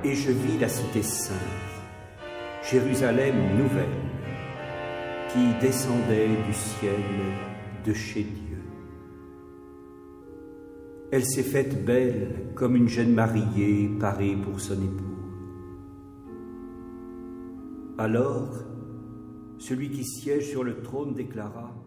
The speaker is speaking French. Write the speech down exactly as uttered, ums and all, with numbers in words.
et je vis la cité sainte, Jérusalem nouvelle, qui descendait du ciel de chez Dieu. Elle s'est faite belle comme une jeune mariée parée pour son époux. Alors, celui qui siège sur le trône déclara: